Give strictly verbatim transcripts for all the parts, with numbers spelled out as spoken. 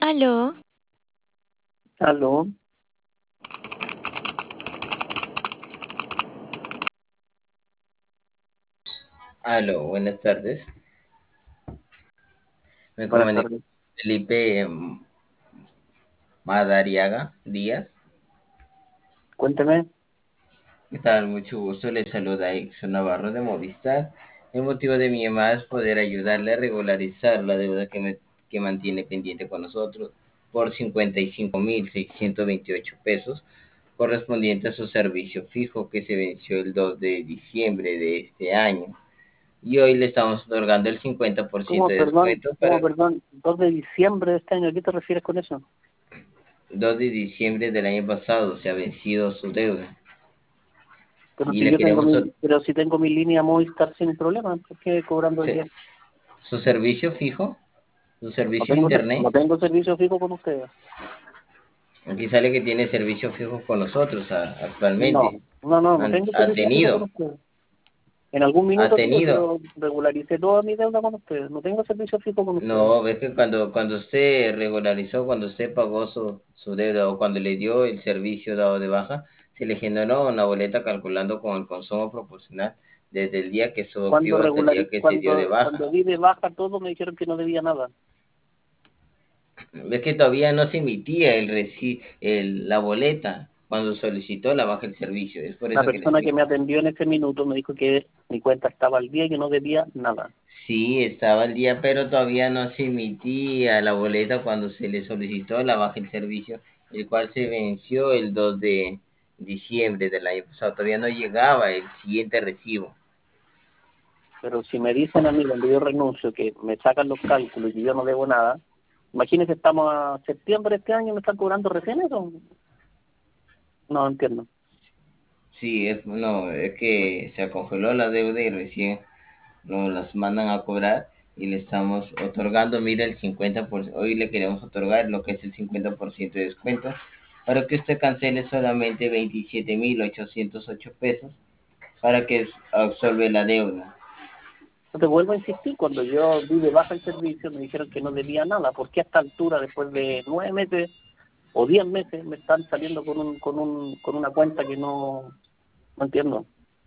Aló, Aló, Aló, buenas tardes. Me buenas comunico tardes. con Felipe mm, Madariaga Díaz. Cuénteme. ¿Qué tal? Mucho gusto. Le saluda Exxon Navarro de Movistar. El motivo de mi llamada es poder ayudarle a regularizar la deuda que, me- que mantiene pendiente con nosotros por cincuenta y cinco mil seiscientos veintiocho pesos correspondiente a su servicio fijo que se venció el dos de diciembre de este año. Y hoy le estamos otorgando el cincuenta por ciento ¿Cómo, de perdón, descuento cómo, para perdón, dos de diciembre de este año? ¿A qué te refieres con eso? dos de diciembre del año pasado se ha vencido su deuda Pero y si le yo tengo queremos mi, ot- pero si tengo mi línea Movistar sin problema, ¿por qué cobrando hoy se- día? su servicio fijo, su No servicio de tengo, ser- no internet. tengo servicio fijo con ustedes. Aquí sale que tiene servicio fijo con nosotros a- No, actualmente. no, no, no Han- tengo ha servicio fijo con tenido, ustedes. En algún ha minuto tuve, tenido. pero regularicé toda mi deuda con ustedes. No tengo servicio fijo con ustedes. No, ves que cuando, cuando usted regularizó, cuando usted pagó su, su deuda o cuando le dio el servicio dado de baja, se le generó una boleta calculando con el consumo proporcional desde el día que estuvo Cuando activo hasta el día regulari, que se dio de cuando, cuando baja. di de baja todo, me dijeron que no debía nada. Es que todavía no se emitía el reci- el, la boleta cuando solicitó la baja del servicio. Es por La eso que le persona que explico. me atendió en ese minuto me dijo que mi cuenta estaba al día y que no debía nada. Sí, estaba el día, pero todavía no se emitía la boleta cuando se le solicitó la baja del servicio, el cual se venció el dos de diciembre del año pasado. Todavía no llegaba el siguiente recibo. Pero si me dicen a mí cuando yo renuncio que me sacan los cálculos y que yo no debo nada, imagínense, estamos a septiembre de este año y me están cobrando recién eso. No entiendo. Sí, es, no, es que se congeló la deuda y recién nos las mandan a cobrar y le estamos otorgando, mira, el cincuenta por ciento, hoy le queremos otorgar lo que es el cincuenta por ciento de descuento para que usted cancele solamente veintisiete mil ochocientos ocho pesos para que absorbe la deuda. No te vuelvo a insistir, cuando yo di de baja el servicio me dijeron que no debía nada. ¿Por qué a esta altura, después de nueve meses o diez meses, me están saliendo con un, con un, con una cuenta que no, no entiendo?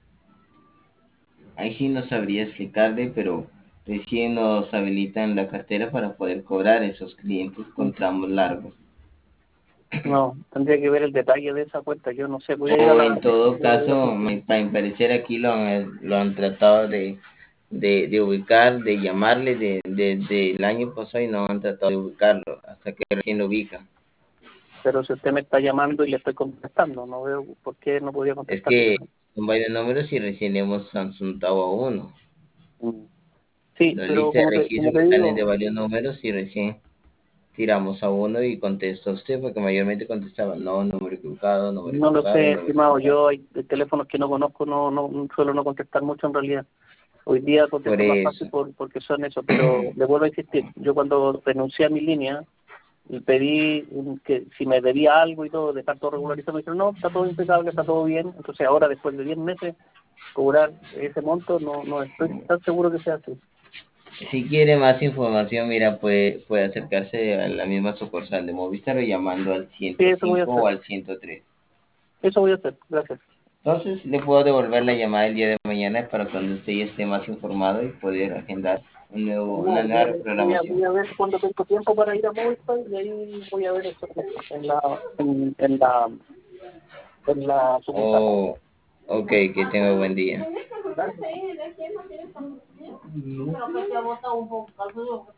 Ahí sí no sabría explicarle, pero recién nos habilitan la cartera para poder cobrar a esos clientes con tramos largos. No, tendría que ver el detalle de esa cuenta. Yo no sé, voy a ir a O la, en todo voy a ir a la caso, oficina. me- para mi parecer aquí lo han, lo han tratado de, de, de ubicar, de llamarle de- desde el año pasado y no han tratado de ubicarlo hasta que recién lo ubican. Pero si usted me está llamando y le estoy contestando, no veo por qué no podía Es contestarle. que son varios números y recién hemos asuntado a uno. Mm. Sí, La pero lista de como te, como registro te que salen de digo, varios números y recién tiramos a uno y contestó a usted porque mayormente contestaba no, número equivocado, número no lo equivocado, sé, número estimado. equivocado. Yo hay teléfonos que no conozco, no, no suelo no contestar mucho en realidad. Hoy día Por contesto más fácil eso. por, porque son eso, pero le vuelvo a insistir. Yo cuando renuncié a mi línea y pedí un- que si me debía algo y todo, dejar todo regularizado, me dijeron, no, está todo impecable, está todo bien. Entonces ahora, después de diez meses, cobrar ese monto, no, no estoy tan seguro que sea así. Si quiere más información, mira, puede, puede acercarse a la misma sucursal de Movistar o llamando al Sí, ciento eso voy a cinco o hacer. al ciento tres. Eso voy a hacer. Gracias. Entonces, le puedo devolver la llamada el día de mañana para cuando usted ya esté más informado y poder agendar un nuevo, una No, nueva voy a, voy a, reprogramación. voy a ver cuando tengo tiempo para ir a Movistar y ahí voy a ver eso en la, en, en la, en la sucursal. Oh, ok, que tenga buen día. Gracias.